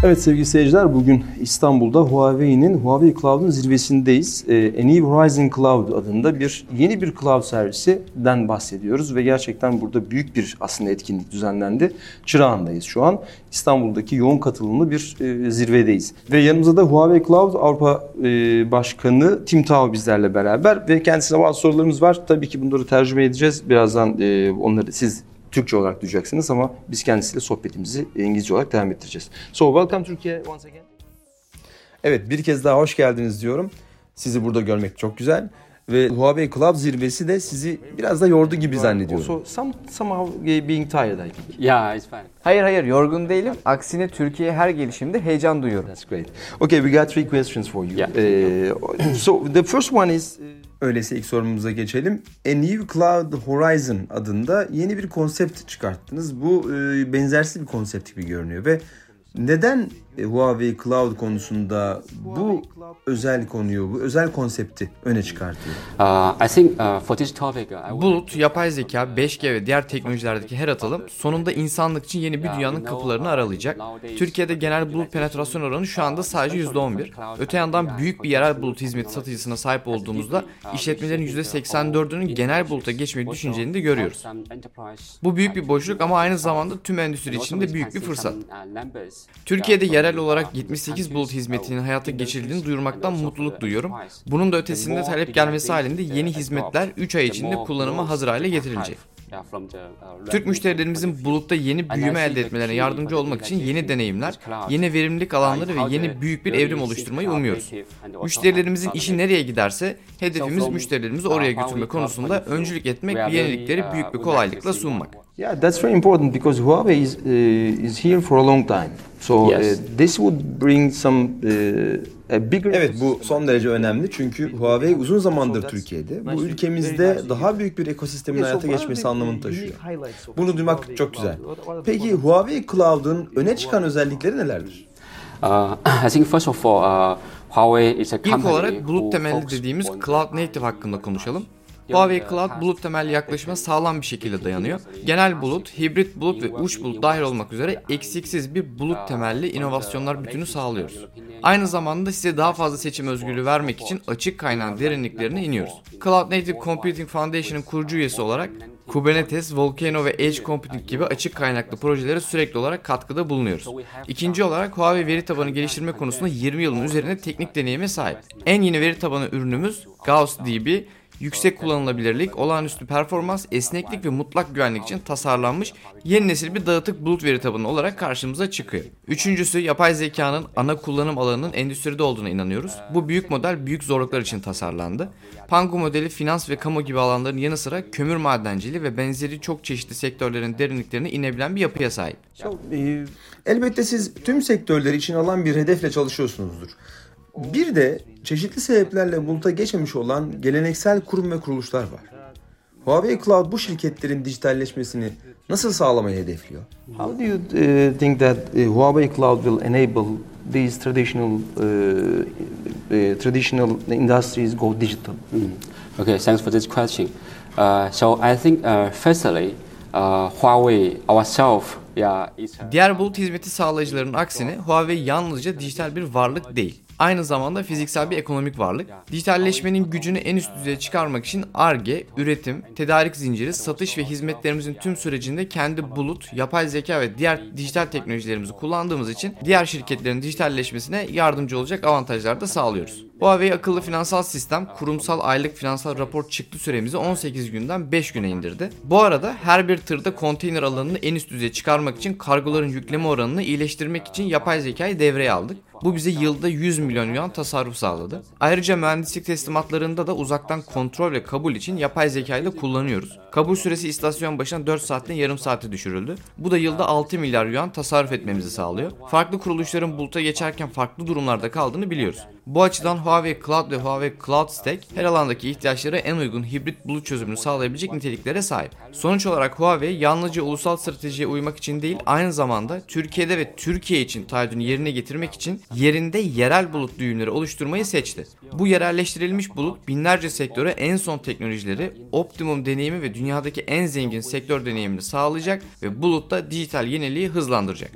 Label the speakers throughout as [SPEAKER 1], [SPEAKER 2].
[SPEAKER 1] Evet sevgili seyirciler, bugün İstanbul'da Huawei Cloud'un zirvesindeyiz. A New Horizon Cloud adında yeni bir cloud servisinden bahsediyoruz ve gerçekten burada büyük bir aslında etkinlik düzenlendi. Çırağan'dayız şu an. İstanbul'daki yoğun katılımlı bir zirvedeyiz. Ve yanımızda da Huawei Cloud Avrupa Başkanı Tim Tao bizlerle beraber ve kendisine bazı sorularımız var. Tabii ki bunları tercüme edeceğiz. Birazdan onları siz Türkçe olarak duyacaksınız ama biz kendisiyle sohbetimizi İngilizce olarak devam ettireceğiz. So welcome Türkiye once again. Evet, bir kez daha hoş geldiniz diyorum. Sizi burada görmek çok güzel. Ve Huawei Cloud zirvesi de sizi biraz da yordu gibi zannediyorum. Also somehow being tired I think.
[SPEAKER 2] Yeah, it's fine.
[SPEAKER 3] Hayır, yorgun değilim. Aksine Türkiye'ye her gelişimde heyecan duyuyorum.
[SPEAKER 1] That's great. Okay, we got three questions for you.
[SPEAKER 2] Yeah.
[SPEAKER 1] So the first one is... Öyleyse ilk sorumuza geçelim. A New Cloud Horizon adında yeni bir konsept çıkarttınız. Bu benzersiz bir konsept gibi görünüyor ve neden Huawei Cloud konusunda bu özel konuyu, bu özel konsepti öne çıkartıyor?
[SPEAKER 2] I think for this topic,
[SPEAKER 3] Bulut, yapay zeka, 5G ve diğer teknolojilerdeki her atılım sonunda insanlık için yeni bir dünyanın kapılarını aralayacak. Türkiye'de genel bulut penetrasyon oranı şu anda sadece %11. Öte yandan büyük bir yerel bulut hizmeti satıcısına sahip olduğumuzda işletmelerin %84'ünün genel buluta geçmeyi düşüneceğini de görüyoruz. Bu büyük bir boşluk ama aynı zamanda tüm endüstri için de büyük bir fırsat. Türkiye'de yerel olarak 78 bulut hizmetinin hayata geçirildiğini duyurmaktan mutluluk duyuyorum. Bunun da ötesinde talep gelmesi halinde yeni hizmetler 3 ay içinde kullanıma hazır hale getirilecek. Türk müşterilerimizin bulutta yeni büyüme elde etmelerine yardımcı olmak için yeni deneyimler, yeni verimlilik alanları ve yeni büyük bir evrim oluşturmayı umuyoruz. Müşterilerimizin işi nereye giderse hedefimiz müşterilerimizi oraya götürme konusunda öncülük etmek ve yenilikleri büyük bir kolaylıkla sunmak.
[SPEAKER 1] Yeah, that's very important because Huawei is here for a long time. So this would bring some a bigger. Evet, bu son derece önemli çünkü Huawei uzun zamandır Türkiye'de. Bu ülkemizde daha büyük bir ekosistemin hayata geçmesi anlamını taşıyor. Bunu duymak çok güzel. Peki Huawei Cloud'un öne çıkan özellikleri nelerdir?
[SPEAKER 2] I think first of all, Huawei is a company.
[SPEAKER 3] İlk olarak bulut temelli dediğimiz Cloud Native hakkında konuşalım. Huawei Cloud bulut temelli yaklaşıma sağlam bir şekilde dayanıyor. Genel bulut, hibrit bulut ve uç bulut dahil olmak üzere eksiksiz bir bulut temelli inovasyonlar bütünü sağlıyoruz. Aynı zamanda size daha fazla seçim özgürlüğü vermek için açık kaynağın derinliklerine iniyoruz. Cloud Native Computing Foundation'ın kurucu üyesi olarak Kubernetes, Volcano ve Edge Computing gibi açık kaynaklı projelere sürekli olarak katkıda bulunuyoruz. İkinci olarak Huawei veri tabanı geliştirme konusunda 20 yılın üzerinde teknik deneyime sahip. En yeni veri tabanı ürünümüz Gauss DB, yüksek kullanılabilirlik, olağanüstü performans, esneklik ve mutlak güvenlik için tasarlanmış yeni nesil bir dağıtık bulut veri tabanı olarak karşımıza çıkıyor. Üçüncüsü, yapay zekanın ana kullanım alanının endüstride olduğuna inanıyoruz. Bu büyük model büyük zorluklar için tasarlandı. Pango modeli finans ve kamu gibi alanların yanı sıra kömür madenciliği ve benzeri çok çeşitli sektörlerin derinliklerine inebilen bir yapıya sahip.
[SPEAKER 1] Elbette siz tüm sektörler için alan bir hedefle çalışıyorsunuzdur. Bir de çeşitli sebeplerle buluta geçmemiş olan geleneksel kurum ve kuruluşlar var. Huawei Cloud bu şirketlerin dijitalleşmesini nasıl sağlamayı hedefliyor? How do you think that Huawei Cloud will enable these traditional industries go digital?
[SPEAKER 2] Okay, thanks for this question. So I think firstly, Huawei ourselves.
[SPEAKER 3] Diğer bulut hizmeti sağlayıcıların aksine Huawei yalnızca dijital bir varlık değil. Aynı zamanda fiziksel bir ekonomik varlık. Dijitalleşmenin gücünü en üst düzeye çıkarmak için Ar-Ge, üretim, tedarik zinciri, satış ve hizmetlerimizin tüm sürecinde kendi bulut, yapay zeka ve diğer dijital teknolojilerimizi kullandığımız için diğer şirketlerin dijitalleşmesine yardımcı olacak avantajlar da sağlıyoruz. Huawei akıllı finansal sistem, kurumsal aylık finansal rapor çıktı süremizi 18 günden 5 güne indirdi. Bu arada her bir tırda konteyner alanını en üst düzeye çıkarmak için kargoların yükleme oranını iyileştirmek için yapay zekayı devreye aldık. Bu bize yılda 100 milyon yuan tasarruf sağladı. Ayrıca mühendislik teslimatlarında da uzaktan kontrol ve kabul için yapay zekayı da kullanıyoruz. Kabul süresi istasyon başına 4 saatten yarım saate düşürüldü. Bu da yılda 6 milyar yuan tasarruf etmemizi sağlıyor. Farklı kuruluşların buluta geçerken farklı durumlarda kaldığını biliyoruz. Bu açıdan Huawei Cloud ve Huawei Cloud Stack her alandaki ihtiyaçlara en uygun hibrit bulut çözümünü sağlayabilecek niteliklere sahip. Sonuç olarak Huawei yalnızca ulusal stratejiye uymak için değil, aynı zamanda Türkiye'de ve Türkiye için taahhüdünü yerine getirmek için yerinde yerel bulut düğümleri oluşturmayı seçti. Bu yerelleştirilmiş bulut binlerce sektöre en son teknolojileri, optimum deneyimi ve dünyadaki en zengin sektör deneyimini sağlayacak ve bulutta dijital yeniliği hızlandıracak.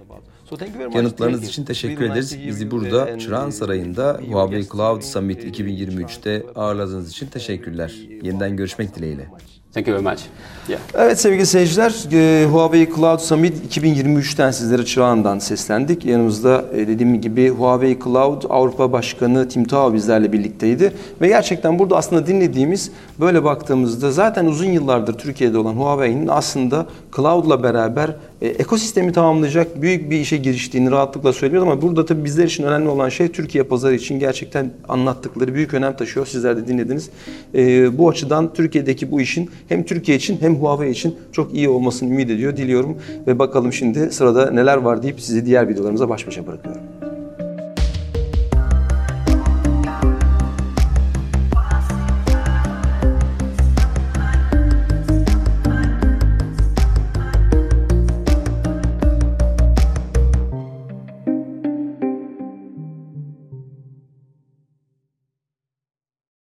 [SPEAKER 4] Yanıtlarınız için teşekkür ederiz. Bizi burada Çırağan Sarayı'nda Huawei Cloud Summit 2023'te ağırladığınız için teşekkürler. Yeniden görüşmek dileğiyle.
[SPEAKER 2] Thank you very much. Yeah.
[SPEAKER 1] Evet sevgili seyirciler, Huawei Cloud Summit 2023'ten sizlere Çırağan'dan seslendik. Yanımızda dediğim gibi Huawei Cloud Avrupa Başkanı Tim Tao bizlerle birlikteydi. Ve gerçekten burada aslında dinlediğimiz, böyle baktığımızda zaten uzun yıllardır Türkiye'de olan Huawei'nin aslında Cloud'la beraber ekosistemi tamamlayacak büyük bir işe giriştiğini rahatlıkla söylüyor. Ama burada tabii bizler için önemli olan şey Türkiye pazarı için gerçekten anlattıkları büyük önem taşıyor. Sizler de dinlediniz. Bu açıdan Türkiye'deki bu işin hem Türkiye için hem Huawei için çok iyi olmasını ümit ediyor, diliyorum. Ve bakalım şimdi sırada neler var deyip sizi diğer videolarımıza baş başa bırakıyorum.